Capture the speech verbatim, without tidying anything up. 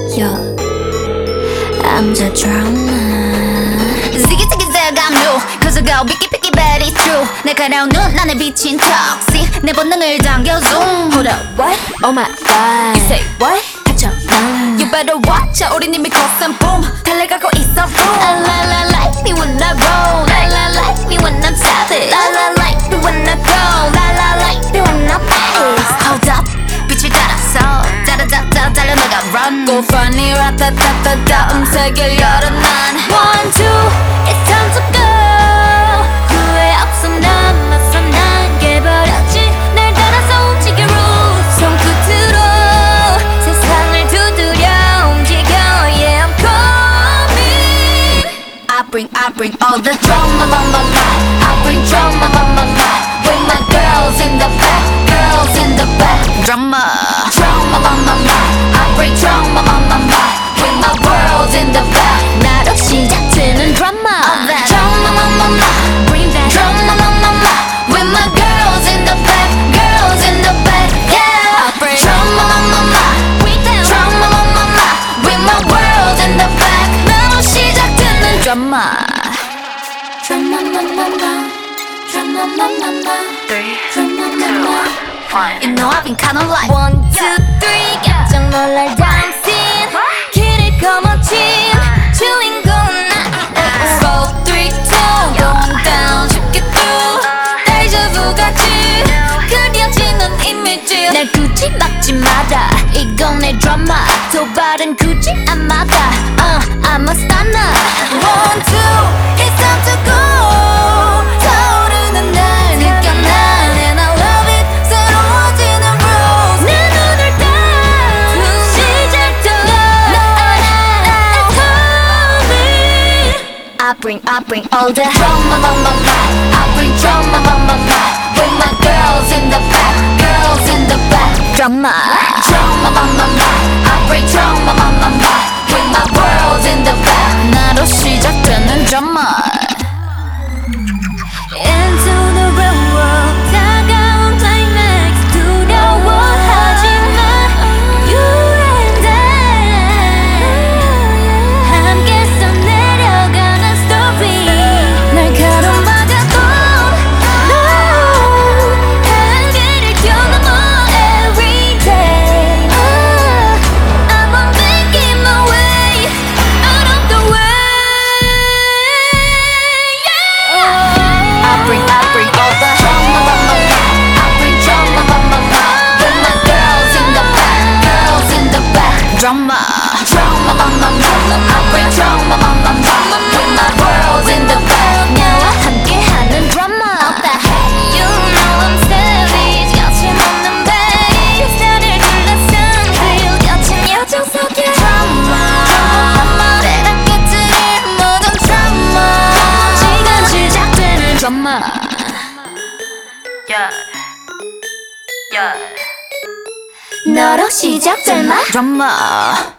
Yo, I'm the drama. Ziggy ziggy zag I'm new cause I go picky picky but it's true 날카로운 눈 안에 비친 toxic 내 본능을 당겨 zoom. Hold up, what? Oh my god. You say what? 닥쳐, 난. You better watch out 우린 이미 cross and boom 달려가고 있어 boom. La la la like me when I roll. La la like me when I'm savage. La la like me when I go. La la like me when I'm fast. Hold up 빛을 따라서 짜라짜라 달려나가 run. Go funny 라타타타타 음색을 열어 난 One two it's time to go. 후회 없어 난 맞서 난 깨버렸지 날 따라서 움직여 rules. 손끝으로 세상을 두드려 움직여 Yeah I'm coming. I bring I bring all the drama my my my. I bring drama my my my. With my girls in the back, girls in the back. Drama drama my my my. I bring drama my my my. With my world in the back. 나로 시작되는 drama. Drama my my my. Bring that drama my my my. With my girls in the back, girls in the back. Yeah. I bring drama my my my. With that drama my my my. With my world in the back. 나로 시작되는 drama. Drama my my my. Drama my my my. Three, drama my my. One. You know I've been kinda like one, two, three. 깜짝 놀랄 dancing. 길을 거머쥔 주인공은 나. Four, three, two. Going down 쉽게 through. 데자부 같이 그려지는 이미지. 날 굳이 막지 마라. 이건 내 드라마. 도발은 굳이 안 막아. Uh, I'm a stunner. One, two. It's time to go. 타오르는 날 느껴 난 And I love it. 새로워지는 rules. 내 눈을 딱 시작되어 It's coming. I bring, I bring all the drama, my, my, my. I bring drama, my, my, my. With my girls in the back, girls in the back. Drama, drama, my, my, my. I bring drama, my, my, my. With my world in the back. 나로 시작되는 drama. Into the real world. 다가온 climax. 두려워하지마. You and I. 함께 써내려가는 story. 날카로운 바다도 No. 한계를 뛰어넘어 every day. I'm on making my way out of the way. Yeah. I bring, I bring all the drama, my, my, my. I bring drama, my, my, my. With my girls in the back, girls in the back. Drama, drama, my, my, my. I bring drama, my, my, my. With my world in the back. 나와 함께하는 drama. You know I'm savage. 거침없는 bass. 나를 둘러싼 그 거친 여정 속에 drama. 내가 깨뜨릴 모든 drama. 지금 시작되는 drama. Yeah, yeah. 너로 시작될 마 drama.